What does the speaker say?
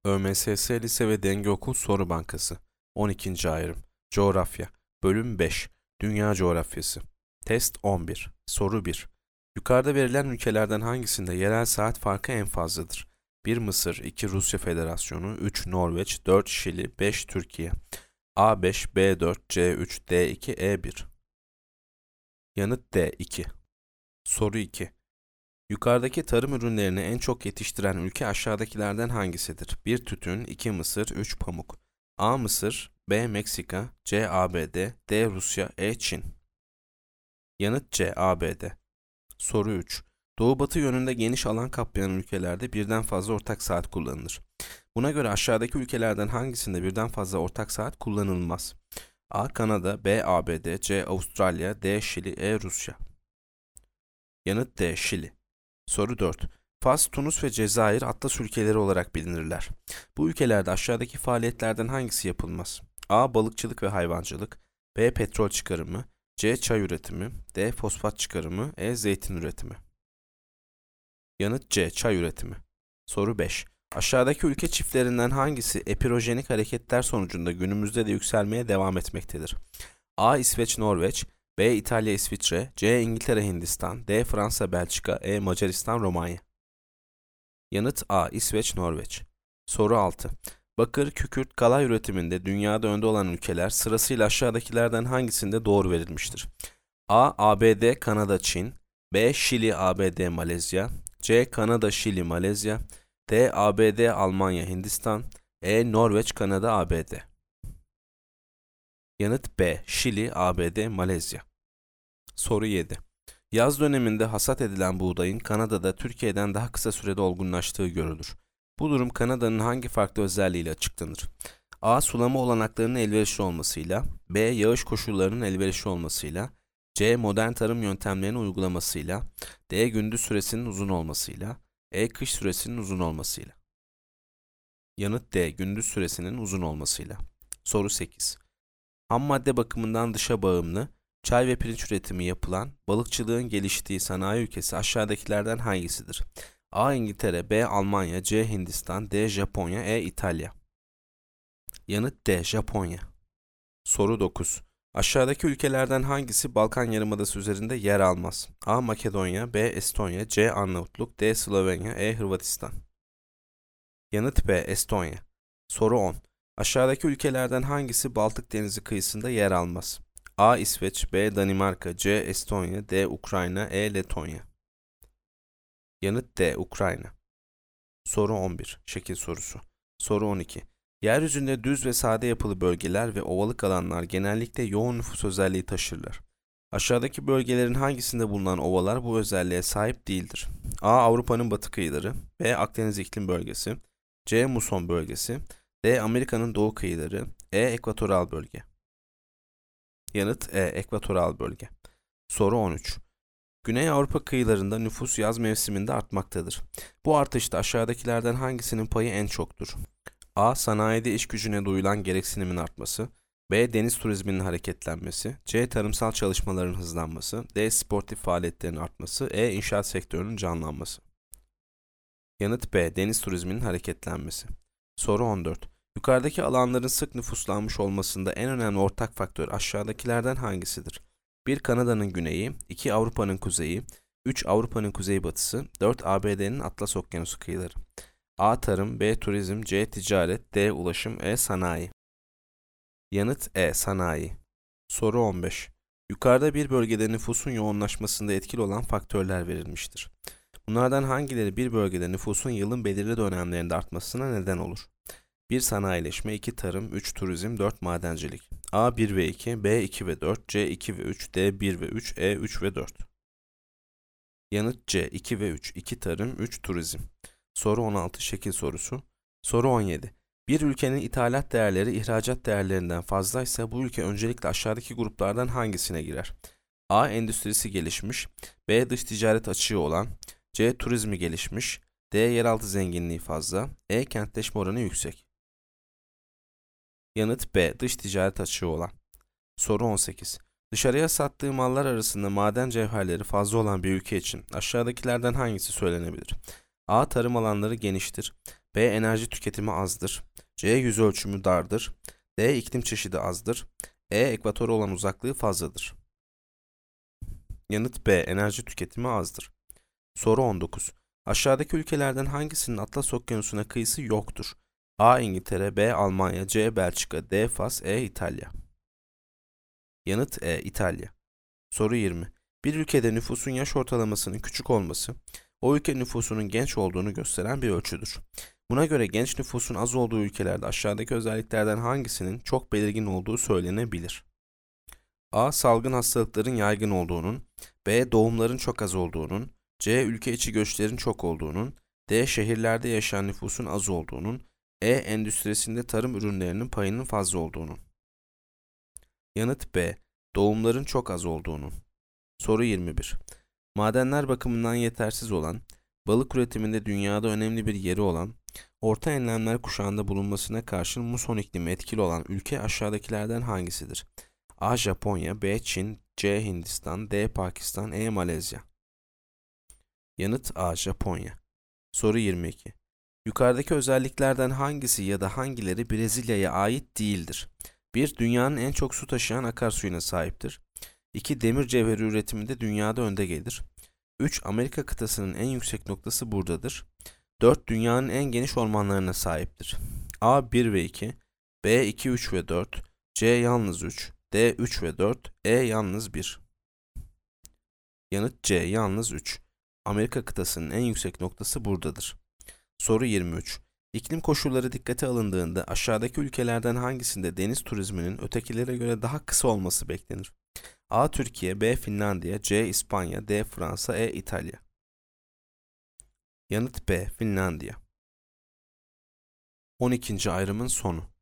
ÖMSS Lise ve Denge Okul Soru Bankası 12. Ayrım Coğrafya Bölüm 5 Dünya Coğrafyası Test 11 Soru 1 Yukarıda verilen ülkelerden hangisinde yerel saat farkı en fazladır? 1 Mısır, 2 Rusya Federasyonu, 3 Norveç, 4 Şili, 5 Türkiye. A5, B4, C3, D2, E1. Yanıt D 2. Soru 2. Yukarıdaki tarım ürünlerini en çok yetiştiren ülke aşağıdakilerden hangisidir? 1 tütün, 2 mısır, 3 pamuk. A Mısır, B Meksika, C ABD, D Rusya, E Çin. Yanıt C ABD. Soru 3. Doğu-batı yönünde geniş alan kaplayan ülkelerde birden fazla ortak saat kullanılır. Buna göre aşağıdaki ülkelerden hangisinde birden fazla ortak saat kullanılmaz? A Kanada, B ABD, C Avustralya, D Şili, E Rusya. Yanıt D Şili. Soru 4. Fas, Tunus ve Cezayir Atlas ülkeleri olarak bilinirler. Bu ülkelerde aşağıdaki faaliyetlerden hangisi yapılmaz? A. Balıkçılık ve hayvancılık, B. Petrol çıkarımı, C. Çay üretimi, D. Fosfat çıkarımı, E. Zeytin üretimi. Yanıt C. Çay üretimi. Soru 5. Aşağıdaki ülke çiftlerinden hangisi epirojenik hareketler sonucunda günümüzde de yükselmeye devam etmektedir? A. İsveç, Norveç, B. İtalya, İsviçre, C. İngiltere, Hindistan, D. Fransa, Belçika, E. Macaristan, Romanya. Yanıt A. İsveç, Norveç. Soru 6. Bakır, kükürt, kalay üretiminde dünyada önde olan ülkeler sırasıyla aşağıdakilerden hangisinde doğru verilmiştir? A. ABD, Kanada, Çin, B. Şili, ABD, Malezya, C. Kanada, Şili, Malezya, D. ABD, Almanya, Hindistan, E. Norveç, Kanada, ABD. Yanıt B. Şili, ABD, Malezya. Soru 7. Yaz döneminde hasat edilen buğdayın Kanada'da Türkiye'den daha kısa sürede olgunlaştığı görülür. Bu durum Kanada'nın hangi farklı özelliğiyle açıklanır? A. Sulama olanaklarının elverişli olmasıyla, B. Yağış koşullarının elverişli olmasıyla, C. Modern tarım yöntemlerinin uygulamasıyla, D. Gündüz süresinin uzun olmasıyla, E. Kış süresinin uzun olmasıyla. Yanıt D. Gündüz süresinin uzun olmasıyla. Soru 8. Ham madde bakımından dışa bağımlı, çay ve pirinç üretimi yapılan, balıkçılığın geliştiği sanayi ülkesi aşağıdakilerden hangisidir? A. İngiltere, B. Almanya, C. Hindistan, D. Japonya, E. İtalya. Yanıt D. Japonya. Soru 9. Aşağıdaki ülkelerden hangisi Balkan Yarımadası üzerinde yer almaz? A. Makedonya, B. Estonya, C. Arnavutluk, D. Slovenya, E. Hırvatistan. Yanıt B. Estonya. Soru 10. Aşağıdaki ülkelerden hangisi Baltık Denizi kıyısında yer almaz? A. İsveç, B. Danimarka, C. Estonya, D. Ukrayna, E. Letonya. Yanıt D. Ukrayna. Soru 11. Şekil sorusu. Soru 12. Yeryüzünde düz ve sade yapılı bölgeler ve ovalık alanlar genellikle yoğun nüfus özelliği taşırlar. Aşağıdaki bölgelerin hangisinde bulunan ovalar bu özelliğe sahip değildir? A. Avrupa'nın batı kıyıları, B. Akdeniz iklim bölgesi, C. Muson bölgesi, D. Amerika'nın doğu kıyıları, E. Ekvatoral bölge. Yanıt E. Ekvatoral bölge. Soru 13. Güney Avrupa kıyılarında nüfus yaz mevsiminde artmaktadır. Bu artışta aşağıdakilerden hangisinin payı en çoktur? A. Sanayide iş gücüne duyulan gereksinimin artması, B. Deniz turizminin hareketlenmesi, C. Tarımsal çalışmaların hızlanması, D. Sportif faaliyetlerin artması, E. İnşaat sektörünün canlanması. Yanıt B. Deniz turizminin hareketlenmesi. Soru 14. Yukarıdaki alanların sık nüfuslanmış olmasında en önemli ortak faktör aşağıdakilerden hangisidir? 1. Kanada'nın güneyi, 2. Avrupa'nın kuzeyi, 3. Avrupa'nın kuzeybatısı, 4. ABD'nin Atlas Okyanusu kıyıları. A. Tarım, B. Turizm, C. Ticaret, D. Ulaşım, E. Sanayi. Yanıt E. Sanayi. Soru 15. Yukarıda bir bölgede nüfusun yoğunlaşmasında etkili olan faktörler verilmiştir. Bunlardan hangileri bir bölgede nüfusun yılın belirli dönemlerinde artmasına neden olur? 1. Sanayileşme, 2. Tarım, 3. Turizm, 4. Madencilik. A. 1 ve 2, B. 2 ve 4, C. 2 ve 3, D. 1 ve 3, E. 3 ve 4. Yanıt C. 2 ve 3, 2 tarım, 3 turizm. Soru 16. Şekil sorusu. Soru 17. Bir ülkenin ithalat değerleri ihracat değerlerinden fazlaysa bu ülke öncelikle aşağıdaki gruplardan hangisine girer? A. Endüstrisi gelişmiş, B. Dış ticaret açığı olan, C. Turizmi gelişmiş, D. Yeraltı zenginliği fazla, E. Kentleşme oranı yüksek. Yanıt B. Dış ticaret açığı olan. Soru 18. Dışarıya sattığı mallar arasında maden cevherleri fazla olan bir ülke için aşağıdakilerden hangisi söylenebilir? A. Tarım alanları geniştir, B. Enerji tüketimi azdır. C. Yüz ölçümü dardır. D. İklim çeşidi azdır. E. Ekvatora olan uzaklığı fazladır. Yanıt B. Enerji tüketimi azdır. Soru 19. Aşağıdaki ülkelerden hangisinin Atlas Okyanusu'na kıyısı yoktur? A. İngiltere, B. Almanya, C. Belçika, D. Fas, E. İtalya. Yanıt E. İtalya. Soru 20. Bir ülkede nüfusun yaş ortalamasının küçük olması, o ülke nüfusunun genç olduğunu gösteren bir ölçüdür. Buna göre genç nüfusun az olduğu ülkelerde aşağıdaki özelliklerden hangisinin çok belirgin olduğu söylenebilir? A. Salgın hastalıkların yaygın olduğunun, B. Doğumların çok az olduğunun, C. Ülke içi göçlerin çok olduğunun, D. Şehirlerde yaşayan nüfusun az olduğunun, E. Endüstrisinde tarım ürünlerinin payının fazla olduğunun. Yanıt B. Doğumların çok az olduğunun. Soru 21. Madenler bakımından yetersiz olan, balık üretiminde dünyada önemli bir yeri olan, orta enlemler kuşağında bulunmasına karşın muson iklimi etkili olan ülke aşağıdakilerden hangisidir? A. Japonya, B. Çin, C. Hindistan, D. Pakistan, E. Malezya. Yanıt A. Japonya. Soru 22. Yukarıdaki özelliklerden hangisi ya da hangileri Brezilya'ya ait değildir? 1. Dünyanın en çok su taşıyan akarsuyuna sahiptir. 2. Demir cevheri üretiminde dünyada önde gelir. 3. Amerika kıtasının en yüksek noktası buradadır. 4. Dünyanın en geniş ormanlarına sahiptir. A. 1 ve 2, B. 2, 3 ve 4, C. Yalnız 3, D. 3 ve 4, E. Yalnız 1. Yanıt C. Yalnız 3. Amerika kıtasının en yüksek noktası buradadır. Soru 23. İklim koşulları dikkate alındığında aşağıdaki ülkelerden hangisinde deniz turizminin ötekilere göre daha kısa olması beklenir? A. Türkiye, B. Finlandiya, C. İspanya, D. Fransa, E. İtalya. Yanıt B. Finlandiya. 12. ayrımın sonu.